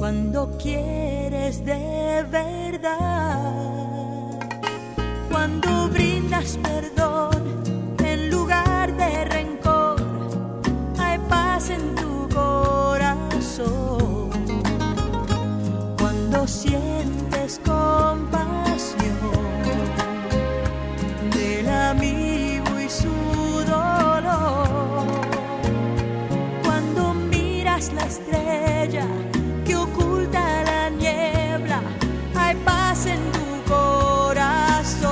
Cuando quieres de verdad, cuando brindas perdón en lugar de rencor, hay paz en tu corazón. Cuando sientes compasión del amigo y su dolor, cuando miras la estrella que oculta la niebla, hay paz en tu corazón.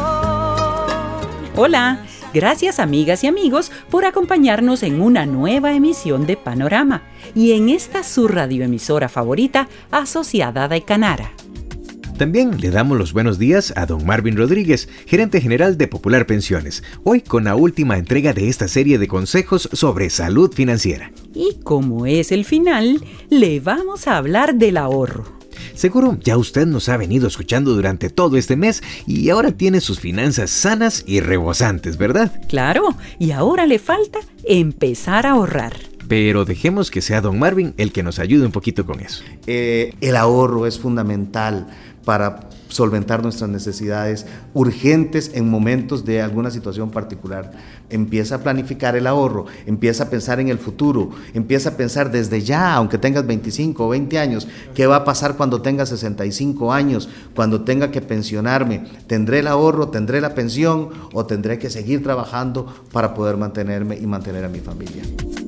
Hola, gracias amigas y amigos por acompañarnos en una nueva emisión de Panorama y en esta su radioemisora favorita asociada de Canara. También le damos los buenos días a don Marvin Rodríguez, gerente general de Popular Pensiones, hoy con la última entrega de esta serie de consejos sobre salud financiera. Y como es el final, le vamos a hablar del ahorro. Seguro ya usted nos ha venido escuchando durante todo este mes y ahora tiene sus finanzas sanas y rebosantes, ¿verdad? Claro, y ahora le falta empezar a ahorrar. Pero dejemos que sea don Marvin el que nos ayude un poquito con eso. El ahorro es fundamental para solventar nuestras necesidades urgentes en momentos de alguna situación particular. Empieza a planificar el ahorro, empieza a pensar en el futuro, empieza a pensar desde ya, aunque tengas 25 o 20 años, ¿qué va a pasar cuando tenga 65 años, cuando tenga que pensionarme? ¿Tendré el ahorro, tendré la pensión o tendré que seguir trabajando para poder mantenerme y mantener a mi familia?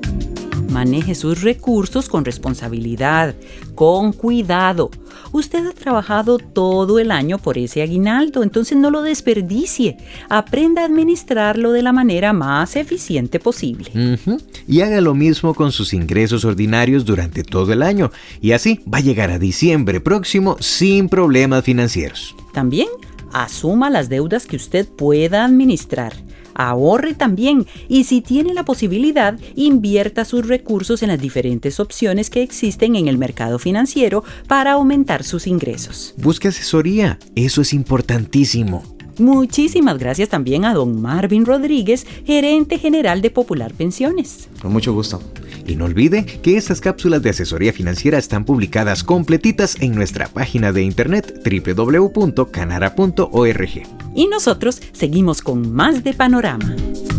Maneje sus recursos con responsabilidad, con cuidado. Usted ha trabajado todo el año por ese aguinaldo, entonces no lo desperdicie. Aprenda a administrarlo de la manera más eficiente posible. Y haga lo mismo con sus ingresos ordinarios durante todo el año. Y así va a llegar a diciembre próximo sin problemas financieros. También asuma las deudas que usted pueda administrar. Ahorre también y si tiene la posibilidad, invierta sus recursos en las diferentes opciones que existen en el mercado financiero para aumentar sus ingresos. Busque asesoría, eso es importantísimo. Muchísimas gracias también a don Marvin Rodríguez, gerente general de Popular Pensiones. Con mucho gusto. Y no olvide que estas cápsulas de asesoría financiera están publicadas completitas en nuestra página de internet www.canara.org. Y nosotros seguimos con más de Panorama.